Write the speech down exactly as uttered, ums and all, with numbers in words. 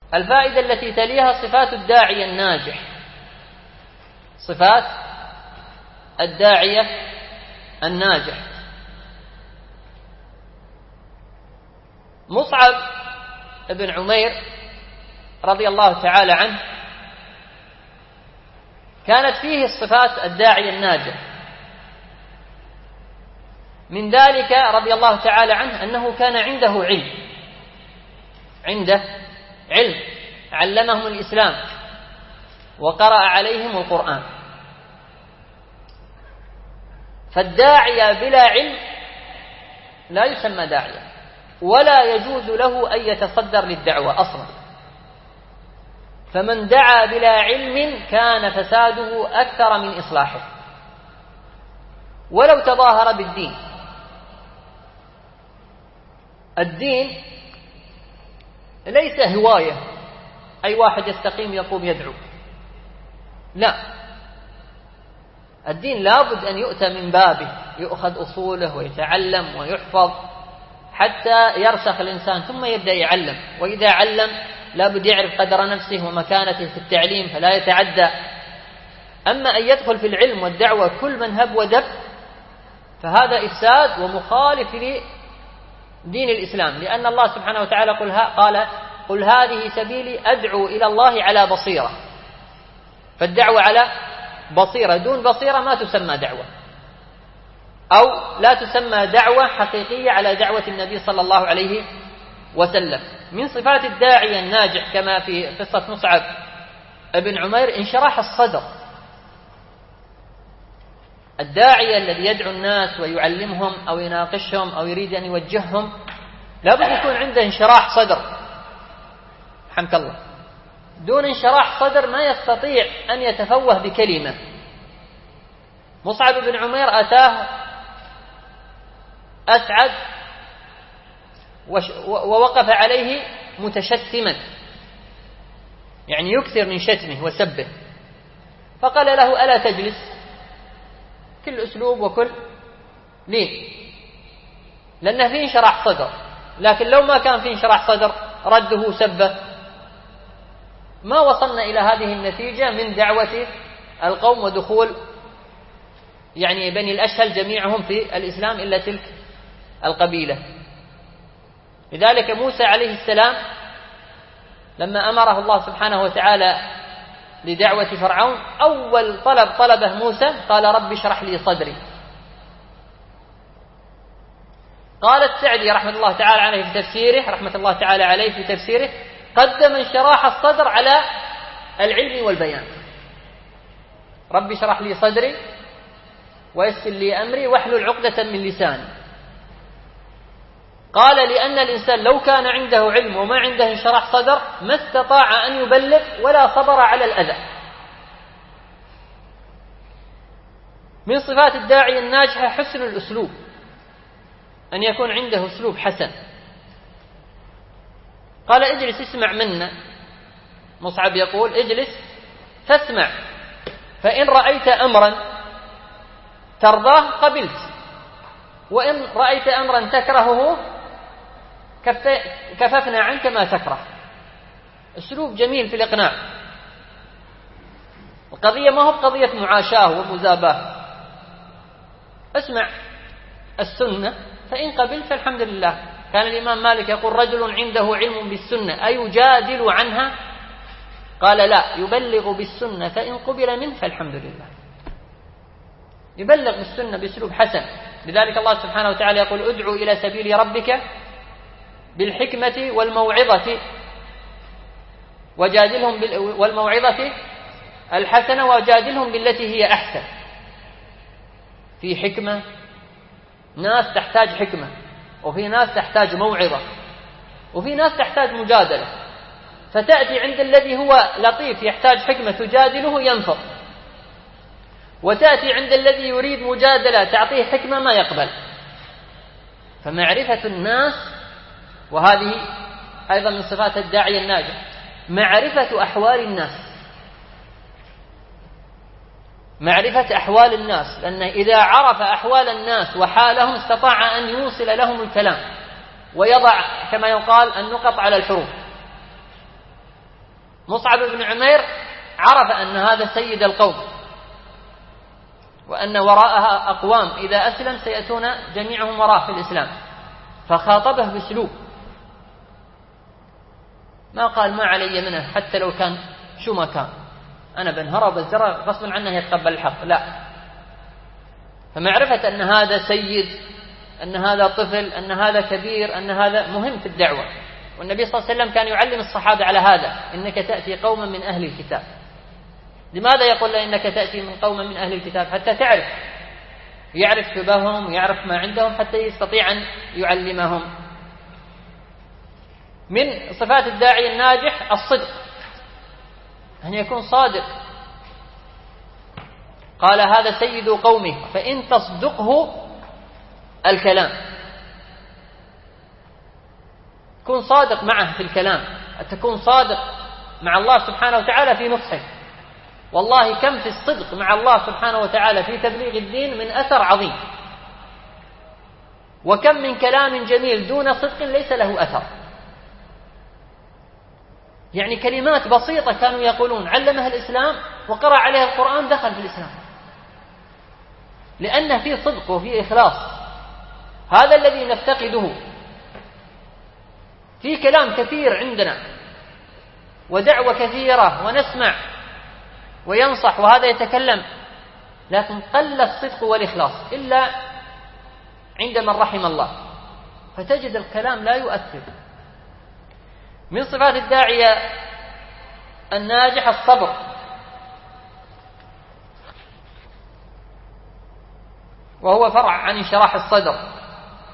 الفائدة التي تليها صفات الداعية الناجح. صفات الداعية الناجح. مصعب بن عمير رضي الله تعالى عنه كانت فيه الصفات الداعية الناجح. من ذلك رضي الله تعالى عنه أنه كان عنده علم، عنده علم علمهم الإسلام وقرأ عليهم القرآن. فالداعية بلا علم لا يسمى داعية، ولا يجوز له أن يتصدر للدعوة أصلا. فمن دعا بلا علم كان فساده أكثر من إصلاحه ولو تظاهر بالدين. الدين ليس هواية أي واحد يستقيم يقوم يدعو، لا، الدين لابد أن يؤتى من بابه، يؤخذ أصوله ويتعلم ويحفظ حتى يرسخ الإنسان ثم يبدأ يعلم. وإذا علم لابد يعرف قدر نفسه ومكانته في التعليم فلا يتعدى. أما أن يدخل في العلم والدعوة كل من هب ودب فهذا إفساد ومخالف لدين الإسلام، لأن الله سبحانه وتعالى قل, ها قال قل هذه سبيلي أدعو إلى الله على بصيرة. فالدعوة على بصيرة، دون بصيرة ما تسمى دعوة، أو لا تسمى دعوة حقيقية على دعوة النبي صلى الله عليه وسلم. من صفات الداعية الناجح كما في قصة مصعب بن عمير انشراح الصدر. الداعية الذي يدعو الناس ويعلمهم أو يناقشهم أو يريد أن يوجههم لابد يكون عنده انشراح صدر، حمك الله. دون انشراح صدر ما يستطيع أن يتفوه بكلمة. مصعب بن عمير أتاه أسعد ووقف عليه متشتما، يعني يكثر من شتمه وسبه، فقال له ألا تجلس؟ كل أسلوب وكل لين، لأنه فيه انشراح صدر. لكن لو ما كان فيه انشراح صدر رده سبه ما وصلنا إلى هذه النتيجة من دعوة القوم ودخول يعني بني الأشهل جميعهم في الإسلام إلا تلك القبيلة. لذلك موسى عليه السلام لما أمره الله سبحانه وتعالى لدعوة فرعون أول طلب طلبه موسى قال رب اشرح لي صدري. قال السعدي رحمة الله تعالى عليه في تفسيره رحمة الله تعالى عليه في تفسيره قدم انشراح الصدر على العلم والبيان. رب اشرح لي صدري ويسر لي أمري واحلل عقدة من لساني. قال لأن الإنسان لو كان عنده علم وما عنده انشراح صدر ما استطاع أن يبلغ ولا صبر على الأذى. من صفات الداعية الناجحة حسن الأسلوب، أن يكون عنده أسلوب حسن. قال اجلس اسمع منا. مصعب يقول اجلس فاسمع، فإن رأيت أمرا ترضاه قبلت، وإن رأيت أمرا تكرهه كففنا عنك ما تكره. أسلوب جميل في الإقناع. القضية ما هو قضية معاشاة ومزاباة. اسمع السنة فإن قبلت فالحمد لله. كان الإمام مالك يقول رجل عنده علم بالسنة أيجادل عنها؟ قال لا، يبلغ بالسنة فإن قبل منه فالحمد لله. يبلغ بالسنة بأسلوب حسن. لذلك الله سبحانه وتعالى يقول ادعو إلى سبيل ربك بالحكمة والموعظة وجادلهم بال... والموعظة الحسنة وجادلهم بالتي هي أحسن. في حكمة، ناس تحتاج حكمة، وفي ناس تحتاج موعظة، وفي ناس تحتاج مجادلة. فتأتي عند الذي هو لطيف يحتاج حكمة تجادله ينفض، وتأتي عند الذي يريد مجادلة تعطيه حكمة ما يقبل. فمعرفة الناس، وهذه أيضا من صفات الداعية الناجح، معرفة أحوال الناس، معرفة أحوال الناس، لأن إذا عرف أحوال الناس وحالهم استطاع أن يوصل لهم الكلام ويضع كما يقال النقط على الحروف. مصعب بن عمير عرف أن هذا سيد القوم وأن وراءها أقوام إذا أسلم سيأتون جميعهم وراءه في الإسلام، فخاطبه بأسلوب ما قال ما علي منه حتى لو كان شو ما كان، أنا بنهره وبزره غصبا عنه يتقبل الحق، لا. فمعرفة أن هذا سيد، أن هذا طفل، أن هذا كبير، أن هذا مهم في الدعوة. والنبي صلى الله عليه وسلم كان يعلم الصحابة على هذا: إنك تأتي قوما من أهل الكتاب. لماذا يقول له إنك تأتي من قوم من أهل الكتاب؟ حتى تعرف، يعرف شبههم، يعرف ما عندهم، حتى يستطيع أن يعلمهم. من صفات الداعي الناجح الصدق، أن يكون صادق. قال هذا سيد قومه فإن تصدقه الكلام، تكون صادق معه في الكلام، تكون صادق مع الله سبحانه وتعالى في نصحه. والله كم في الصدق مع الله سبحانه وتعالى في تبليغ الدين من أثر عظيم، وكم من كلام جميل دون صدق ليس له أثر. يعني كلمات بسيطة كانوا يقولون علمها الإسلام وقرأ عليها القرآن دخل في الإسلام، لأنه فيه صدق وفيه إخلاص. هذا الذي نفتقده. في كلام كثير عندنا ودعوة كثيرة ونسمع وينصح وهذا يتكلم، لكن قل الصدق والإخلاص إلا عند من رحم الله، فتجد الكلام لا يؤثر. من صفات الداعية الناجح الصبر، وهو فرع عن انشراح الصدر.